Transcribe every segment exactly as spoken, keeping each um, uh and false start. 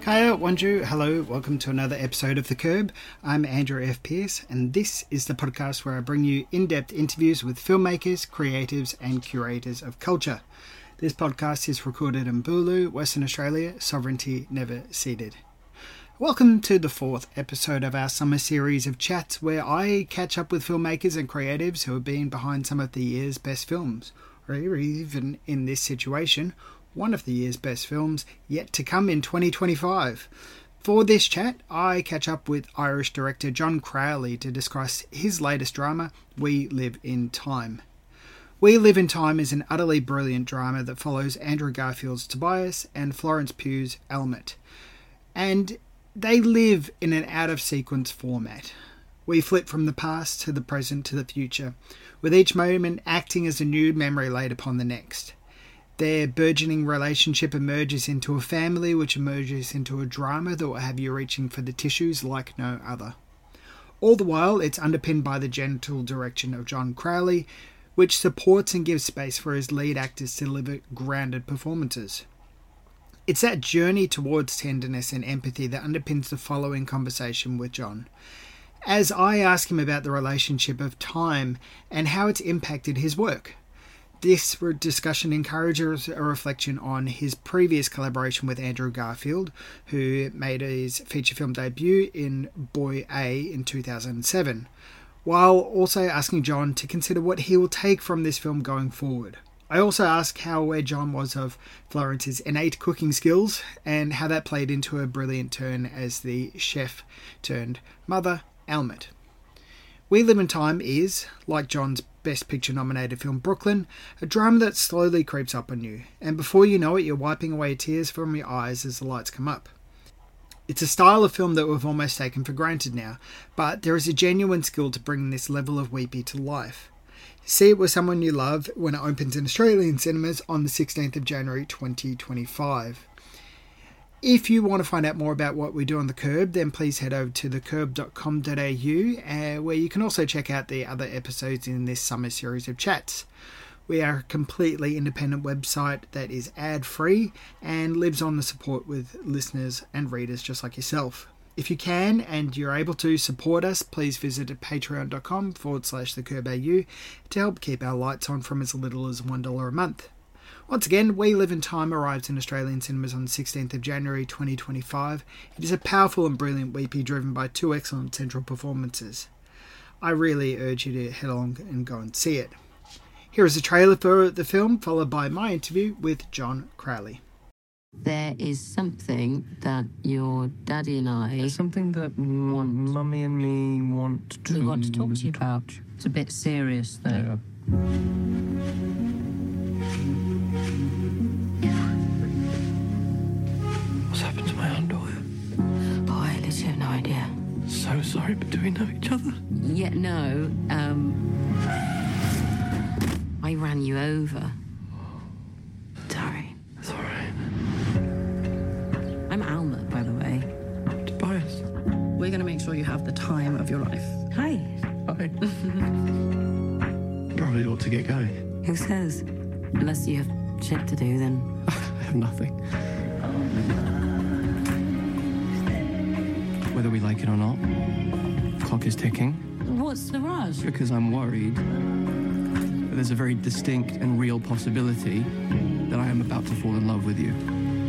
Kaya, Wanju, hello, welcome to another episode of The Curb. I'm Andrew F. Pearce, and this is the podcast where I bring you in-depth interviews with filmmakers, creatives, and curators of culture. This podcast is recorded in Bulu, Western Australia, sovereignty never ceded. Welcome to the fourth episode of our summer series of chats where I catch up with filmmakers and creatives who have been behind some of the year's best films, or even in this situation, one of the year's best films yet to come in twenty twenty-five. For this chat, I catch up with Irish director John Crowley to discuss his latest drama, We Live in Time. We Live in Time is an utterly brilliant drama that follows Andrew Garfield's Tobias and Florence Pugh's Elmet. And they live in an out-of-sequence format. We flip from the past to the present to the future, with each moment acting as a new memory laid upon the next. Their burgeoning relationship emerges into a family which emerges into a drama that will have you reaching for the tissues like no other. All the while, it's underpinned by the gentle direction of John Crowley, which supports and gives space for his lead actors to deliver grounded performances. It's that journey towards tenderness and empathy that underpins the following conversation with John, as I ask him about the relationship of time and how it's impacted his work. This discussion encourages a reflection on his previous collaboration with Andrew Garfield, who made his feature film debut in Boy A in two thousand seven, while also asking John to consider what he will take from this film going forward. I also ask how aware John was of Florence's innate cooking skills and how that played into a brilliant turn as the chef turned mother, Elmet. We Live in Time is, like John's Best Picture nominated film Brooklyn, a drama that slowly creeps up on you, and before you know it you're wiping away tears from your eyes as the lights come up. It's a style of film that we've almost taken for granted now, but there is a genuine skill to bringing this level of weepy to life. See it with someone you love when it opens in Australian cinemas on the sixteenth of January twenty twenty-five. If you want to find out more about what we do on The Curb, then please head over to the curb dot com dot a u, uh, where you can also check out the other episodes in this summer series of chats. We are a completely independent website that is ad-free and lives on the support with listeners and readers just like yourself. If you can and you're able to support us, please visit patreon.com forward slash the curb au to help keep our lights on from as little as one dollar a month. Once again, We Live in Time arrives in Australian cinemas on the sixteenth of January twenty twenty-five. It is a powerful and brilliant weepy driven by two excellent central performances. I really urge you to head along and go and see it. Here is a trailer for the film, followed by my interview with John Crowley. There is something that your daddy and I... There's something that want, Mummy and me want to... We want to talk to you about. It's a bit serious, though. Yeah. What's happened to my underwear? Oh, I literally have no idea. So sorry, but do we know each other? Yeah, no, um... I ran you over. Sorry. It's all right. I'm Alma, by the way. Tobias. We're going to make sure you have the time of your life. Hi. Hi. Probably ought to get going. Who says? Unless you have shit to do, then... I have nothing. Whether we like it or not, the clock is ticking. What's the rush? Because I'm worried that there's a very distinct and real possibility that I am about to fall in love with you.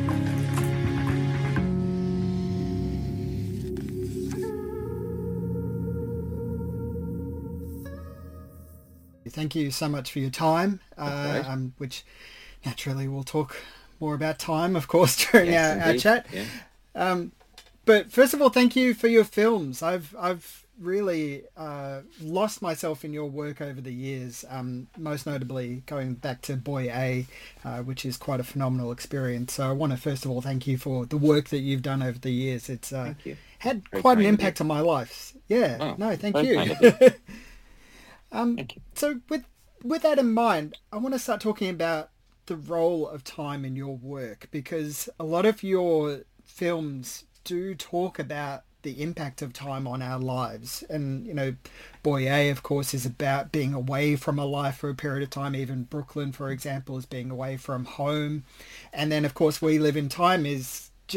Thank you so much for your time, uh, right. um, which naturally we'll talk more about time, of course, during Yes, our, our indeed. chat. Yeah. Um, but first of all, thank you for your films. I've I've really uh, lost myself in your work over the years, um, most notably going back to Boy A, uh, which is quite a phenomenal experience. So I want to first of all thank you for the work that you've done over the years. It's uh, Thank you. had Very quite an kind of impact on my life. Yeah, Oh, no, thank very you. kind of you. um, Thank you. So with with that in mind, I want to start talking about the role of time in your work, because a lot of your films do talk about the impact of time on our lives. And, you know, Boy A, of course, is about being away from a life for a period of time. Even Brooklyn, for example, is being away from home. And then, of course, We Live in Time is just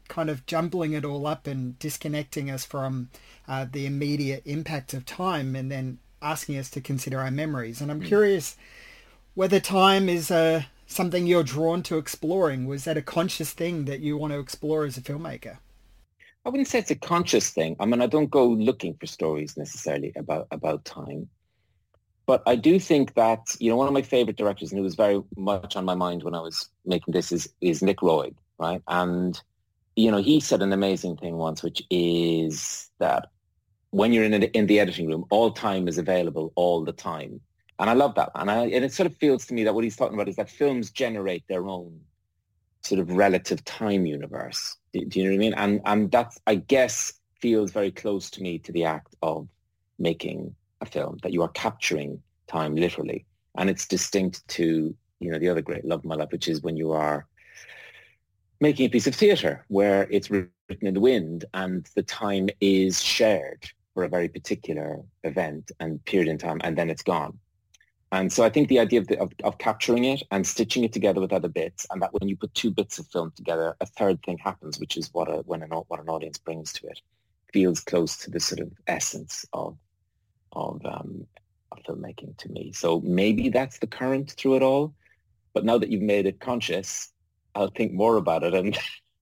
kind of jumbling it all up and disconnecting us from uh, the immediate impact of time, and then asking us to consider our memories. And I'm mm. curious whether time is uh, something you're drawn to exploring. Was that a conscious thing that you want to explore as a filmmaker? I wouldn't say it's a conscious thing. I mean, I don't go looking for stories necessarily about, about time. But I do think that, you know, one of my favorite directors, and it was very much on my mind when I was making this, is, is Nick Roig, right? And, you know, he said an amazing thing once, which is that when you're in, in the editing room, all time is available all the time. And I love that. And, I, and it sort of feels to me that what he's talking about is that films generate their own sort of relative time universe. Do, do you know what I mean? And and that, I guess, feels very close to me to the act of making a film, that you are capturing time literally. And it's distinct to, you know, the other great love of my life, which is when you are making a piece of theatre where it's written in the wind and the time is shared for a very particular event and period in time, and then it's gone. And so I think the idea of, the, of, of capturing it and stitching it together with other bits, and that when you put two bits of film together, a third thing happens, which is what a, when an, what an audience brings to it, feels close to the sort of essence of of, um, of filmmaking to me. So maybe that's the current through it all. But now that you've made it conscious, I'll think more about it. And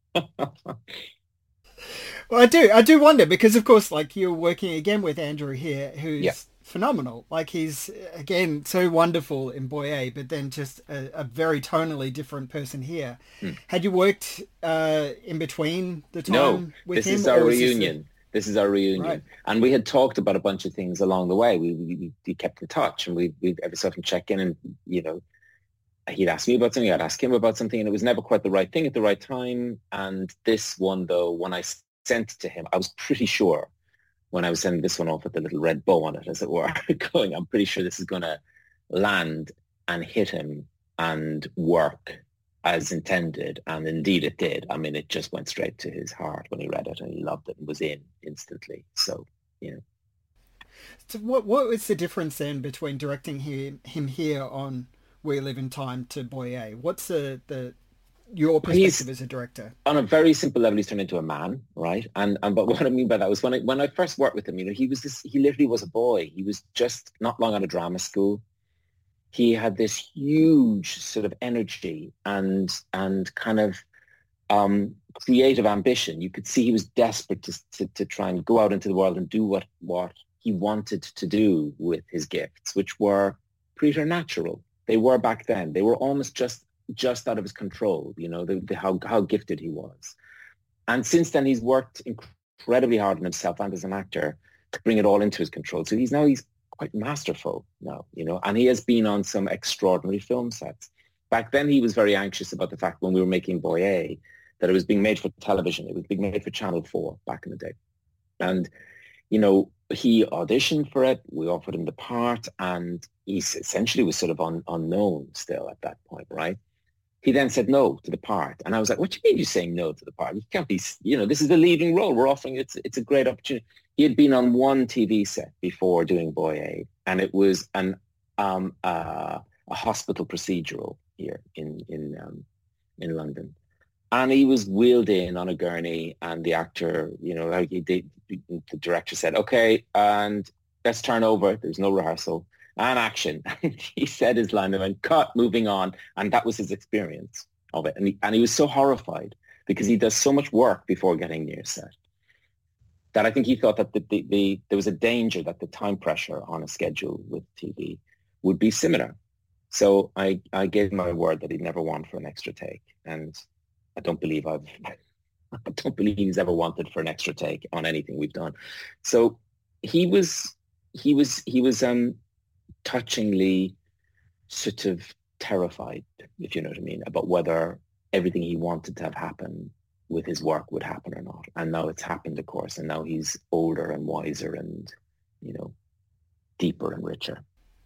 well, I do, I do wonder, because of course, like, you're working again with Andrew here, who's yeah. phenomenal. Like, he's again so wonderful in Boy A, but then just a, a very tonally different person here. Hmm. Had you worked uh, in between the time no, with this him? Is our reunion. This, this is our reunion. Right. And we had talked about a bunch of things along the way. We we, we kept in touch, and we we every so often check in, and you know, he'd ask me about something, I'd ask him about something, and it was never quite the right thing at the right time. And this one, though, when I sent it to him, I was pretty sure when I was sending this one off with the little red bow on it, as it were, going, I'm pretty sure this is going to land and hit him and work as intended. And indeed it did. I mean, it just went straight to his heart when he read it, and he loved it and was in instantly. So, you know. So what what was the difference then between directing him, him here on We Live in Time to Boy A? What's the, the your perspective he's, as a director? On a very simple level, he's turned into a man, right? And and but what I mean by that was when I when I first worked with him, you know, he was this he literally was a boy. He was just not long out of drama school. He had this huge sort of energy and and kind of um, creative ambition. You could see he was desperate to, to to try and go out into the world and do what what he wanted to do with his gifts, which were preternatural. They were back then. They were almost just just out of his control, you know, the, the, how how gifted he was. And since then, he's worked incredibly hard on himself and as an actor to bring it all into his control. So he's now he's quite masterful now, you know, and he has been on some extraordinary film sets. Back then, he was very anxious about the fact when we were making Boy A that it was being made for television. It was being made for Channel four back in the day. And, you know, he auditioned for it. We offered him the part, and he essentially was sort of un, unknown still at that point, right? He then said no to the part. And I was like, what do you mean you're saying no to the part? You can't be, you know, this is the leading role. We're offering, it's it's a great opportunity. He had been on one T V set before doing Boy A, and it was an um, uh, a hospital procedural here in in um, in London. And he was wheeled in on a gurney, and the actor, you know, like he did, the director said, okay, and let's turn over. There's no rehearsal. And action. He said his line and went, cut, moving on. And that was his experience of it. And he, and he was so horrified because he does so much work before getting near set that I think he thought that the, the, the, there was a danger that the time pressure on a schedule with T V would be similar. So I, I gave him my word that he'd never want for an extra take. And I don't believe I've, I don't believe he's ever wanted for an extra take on anything we've done. So he was, he was, he was, um, touchingly sort of terrified, if you know what I mean, about whether everything he wanted to have happen with his work would happen or not. And now it's happened, of course, and now he's older and wiser and, you know, deeper and richer.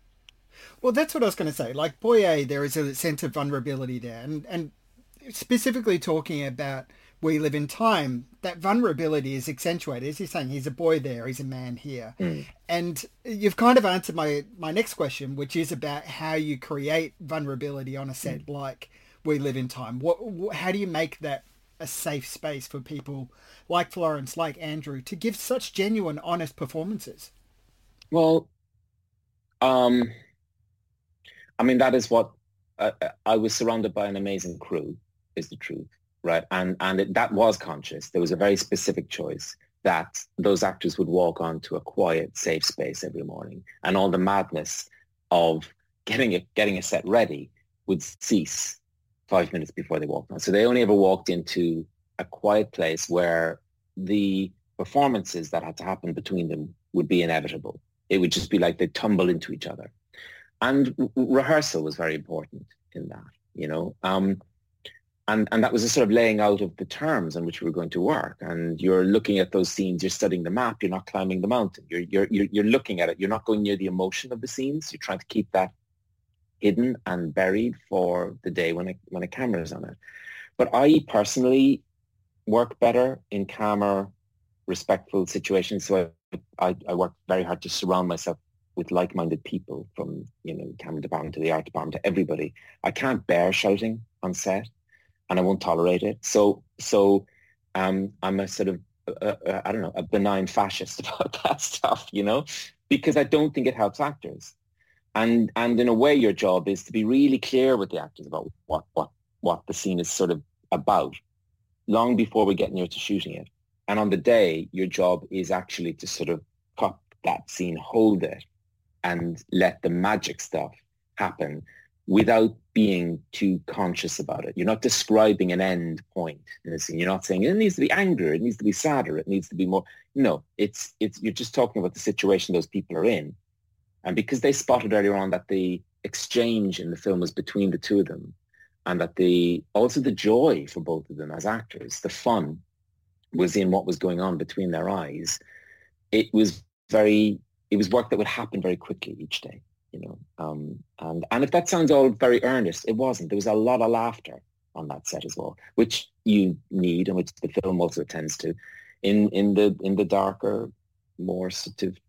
Well, that's what I was going to say. Like Boy A, there is a sense of vulnerability there. And, and specifically talking about We Live in Time, that vulnerability is accentuated. As you're saying, he's a boy there, he's a man here. Mm. And you've kind of answered my, my next question, which is about how you create vulnerability on a set mm. like We Live in Time. What, how do you make that a safe space for people like Florence, like Andrew, to give such genuine, honest performances? Well, um, I mean, that is what uh, I was surrounded by an amazing crew, is the truth, right? And and it, that was conscious. There was a very specific choice that those actors would walk onto a quiet, safe space every morning, and all the madness of getting it, getting a set ready would cease five minutes before they walked on. So they only ever walked into a quiet place where the performances that had to happen between them would be inevitable. It would just be like they'd tumble into each other. And re- rehearsal was very important in that, you know. Um, and, and that was a sort of laying out of the terms on which we were going to work. And you're looking at those scenes, you're studying the map, you're not climbing the mountain. You're, you're, you're, you're looking at it. You're not going near the emotion of the scenes. You're trying to keep that hidden and buried for the day when a, when a camera is on it. But I personally work better in calmer, respectful situations. So I, I, I work very hard to surround myself with like-minded people, from, you know, camera department to the art department to everybody. I can't bear shouting on set, and I won't tolerate it. So, so um, I'm a sort of, uh, uh, I don't know, a benign fascist about that stuff, you know, because I don't think it helps actors. And and in a way, your job is to be really clear with the actors about what what what the scene is sort of about, long before we get near to shooting it. And on the day, your job is actually to sort of cup that scene, hold it, and let the magic stuff happen without being too conscious about it. You're not describing an end point in a scene. You're not saying it needs to be angrier, it needs to be sadder, it needs to be more. No, it's it's you're just talking about the situation those people are in. And because they spotted earlier on that the exchange in the film was between the two of them, and that the also the joy for both of them as actors, the fun, was in what was going on between their eyes, it was very, it was work that would happen very quickly each day, you know. Um, and, and if that sounds all very earnest, it wasn't. There was a lot of laughter on that set as well, which you need and which the film also tends to, in, in the in the darker, more sort of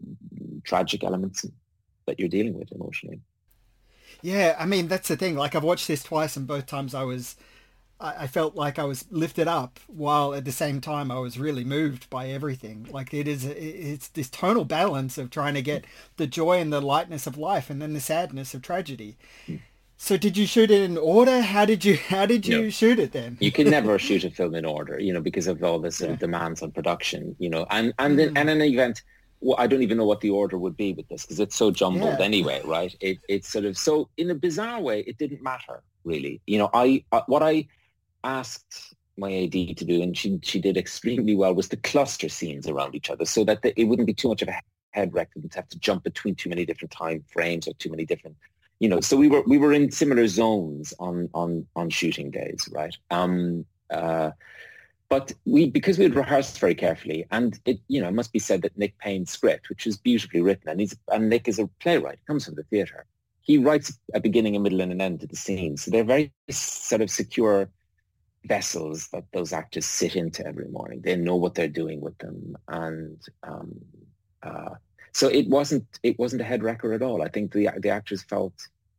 tragic elements that you're dealing with emotionally. Yeah, I mean, that's the thing. Like, I've watched this twice, and both times I was, I, I felt like I was lifted up, while at the same time I was really moved by everything. Like, it is, it's this tonal balance of trying to get the joy and the lightness of life, and then the sadness of tragedy. Mm. So did you shoot it in order? How did you, how did you no. shoot it then? You can never shoot a film in order, you know, because of all the sort yeah. of demands on production, you know, and, and, mm. in, and in an event, well, I don't even know what the order would be with this, because it's so jumbled yeah. anyway, right? It, it's sort of, so in a bizarre way, it didn't matter, really. You know, I, uh, what I asked my A D to do, and she she did extremely well, was to cluster scenes around each other so that the, it wouldn't be too much of a head wreck and to have to jump between too many different time frames or too many different, you know, so we were we were in similar zones on on on shooting days, right? Um, uh, But we, because we had rehearsed very carefully, and it, you know, it must be said that Nick Payne's script, which is beautifully written, and he's, and Nick is a playwright, comes from the theatre. He writes a beginning, a middle, and an end to the scene. So they're very sort of secure vessels that those actors sit into every morning. They know what they're doing with them, and um, uh, so it wasn't it wasn't a head wrecker at all. I think the the actors felt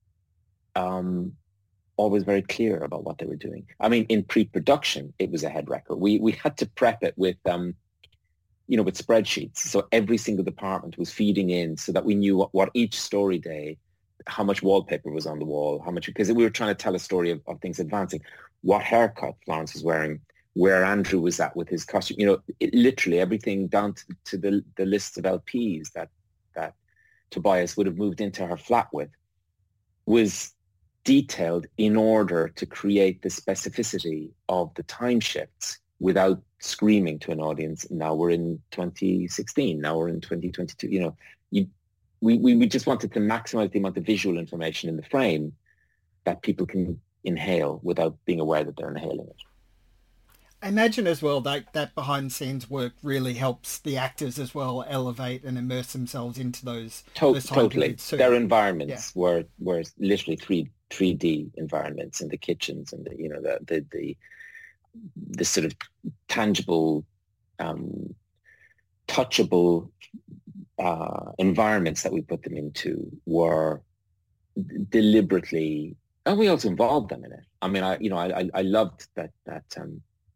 Um, always very clear about what they were doing. I mean, in pre-production, it was a head wrecker. We we had to prep it with, um, you know, with spreadsheets. So every single department was feeding in so that we knew what, what each story day, how much wallpaper was on the wall, how much, because we were trying to tell a story of, of things advancing, what haircut Florence was wearing, where Andrew was at with his costume, you know, it, literally everything down to, to the, the lists of L Ps that, that Tobias would have moved into her flat with was detailed in order to create the specificity of the time shifts without screaming to an audience. Now we're in twenty sixteen, now we're in twenty twenty-two. You know, you, we, we, we just wanted to maximize the amount of visual information in the frame that people can inhale without being aware that they're inhaling it. I imagine as well that that behind the scenes work really helps the actors as well elevate and immerse themselves into those, to- those totally. Their environments yeah. were were literally three three D environments in the kitchens and the, you know the the the, the sort of tangible, um, touchable uh, environments that we put them into were deliberately, and we also involved them in it. I mean, I you know I I, I loved that that. Um,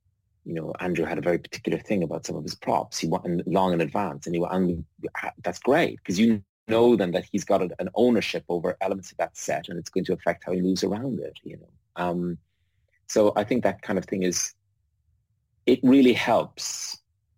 you know, Andrew had a very particular thing about some of his props. He wanted long in advance, and he and that's great because you know then that he's got an ownership over elements of that set, and it's going to affect how he moves around it. You know, um, so I think that kind of thing is, it really helps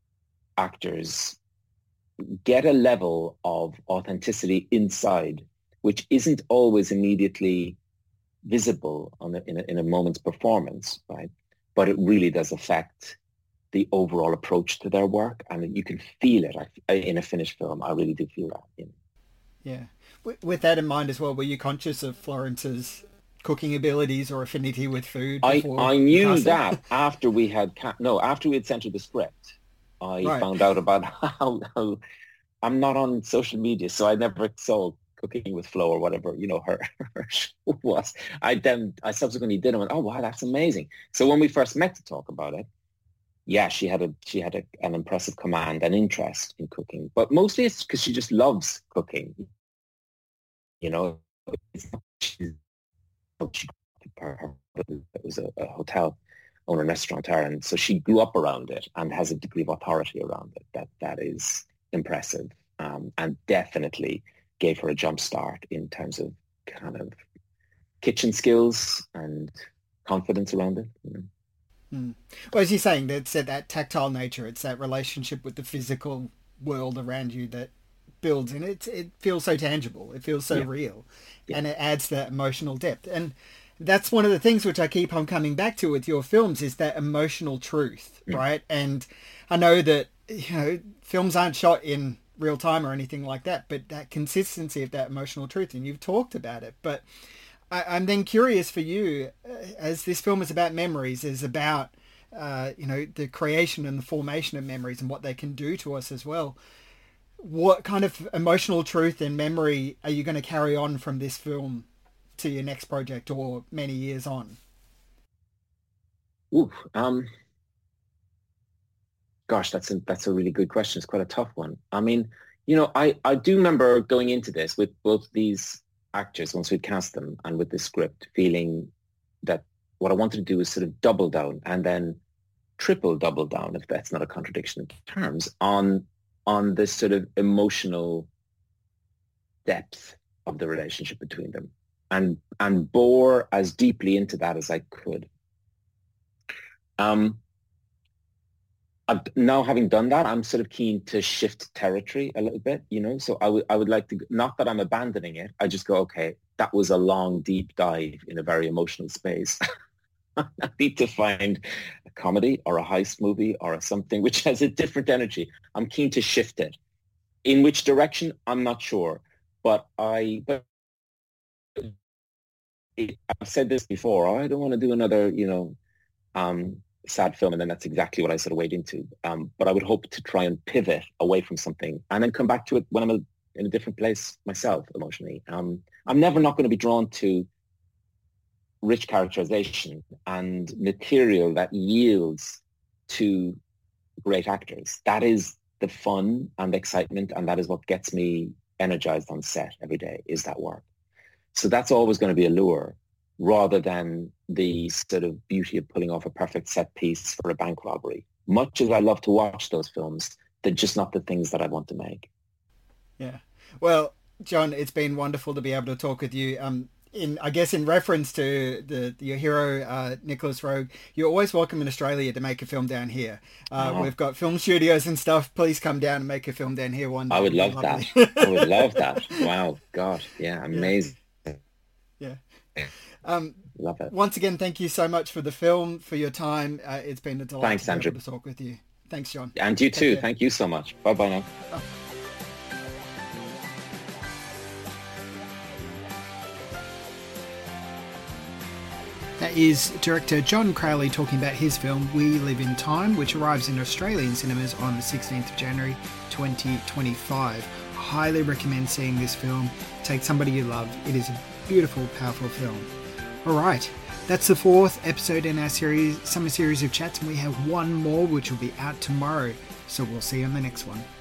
actors get a level of authenticity inside, which isn't always immediately visible on a, in, a, in a moment's performance, right? But it really does affect the overall approach to their work, and you can feel it I, in a finished film. I really do feel that. You know? Yeah. With, with that in mind as well, were you conscious of Florence's cooking abilities or affinity with food? I, I knew that after we had ca- no after we had sent the script. I right. found out about how, how I'm not on social media, so I never saw Cooking with Flo or whatever, you know, her, her show was. I then, I subsequently did and went, oh, wow, that's amazing. So when we first met to talk about it, yeah, she had a she had a, an impressive command and interest in cooking, but mostly it's because she just loves cooking. You know, it's not, she's, she, her, it was a, a hotel owner, restaurateur, and so she grew up around it and has a degree of authority around it. That that is impressive, um, and definitely gave her a jump start in terms of kind of kitchen skills and confidence around it. You know? Mm. Well, as you're saying, it's that tactile nature. It's that relationship with the physical world around you that builds, and it it feels so tangible. It feels so yeah. real, yeah. and it adds that emotional depth. And that's one of the things which I keep on coming back to with your films is that emotional truth, mm. right? And I know that, you know, films aren't shot in real time or anything like that, but that consistency of that emotional truth, and you've talked about it. But I, I'm then curious for you, uh, as this film is about memories, is about uh, you know, the creation and the formation of memories and what they can do to us as well. What kind of emotional truth and memory are you going to carry on from this film to your next project or many years on? Ooh, um, gosh, that's a that's a really good question. It's quite a tough one. I mean, you know, I, I do remember going into this with both these actors once we'd cast them and with the script, feeling that what I wanted to do was sort of double down and then triple double down, if that's not a contradiction of terms, on on this sort of emotional depth of the relationship between them, and and bore as deeply into that as I could. Um, I've, now having done that, I'm sort of keen to shift territory a little bit, you know. So I would I would like to, not that I'm abandoning it. I just go, okay, that was a long, deep dive in a very emotional space. I need to find a comedy or a heist movie or a something which has a different energy. I'm keen to shift it. In which direction, I'm not sure. But I, but it, I've said this before. I don't want to do another, you know, um, sad film, and then that's exactly what I sort of wade into. Um, but I would hope to try and pivot away from something and then come back to it when I'm a, in a different place myself emotionally. Um, I'm never not going to be drawn to rich characterization and material that yields to great actors. That is the fun and the excitement, and that is what gets me energized on set every day, is that work. So that's always going to be a lure, rather than the sort of beauty of pulling off a perfect set piece for a bank robbery. Much as I love to watch those films, they're just not the things that I want to make. Yeah. Well, John, it's been wonderful to be able to talk with you. Um, in I guess in reference to the, the your hero, uh, Nicolas Roeg, you're always welcome in Australia to make a film down here. Uh, oh. We've got film studios and stuff. Please come down and make a film down here one day. I would love that. I would love that. Wow. God. Yeah. Amazing. Yeah. yeah. Um, love it. Once again, thank you so much for the film, for your time. Uh, it's been a delight Thanks, to be Andrew. able to talk with you. Thanks, John. And you too. Thank you so much. Bye-bye now. Oh. That is director John Crowley talking about his film We Live in Time, which arrives in Australian cinemas on the sixteenth of January twenty twenty-five. I highly recommend seeing this film. Take somebody you love. It is a beautiful, powerful film. Alright, that's the fourth episode in our series, summer series of chats, and we have one more which will be out tomorrow. So we'll see you on the next one.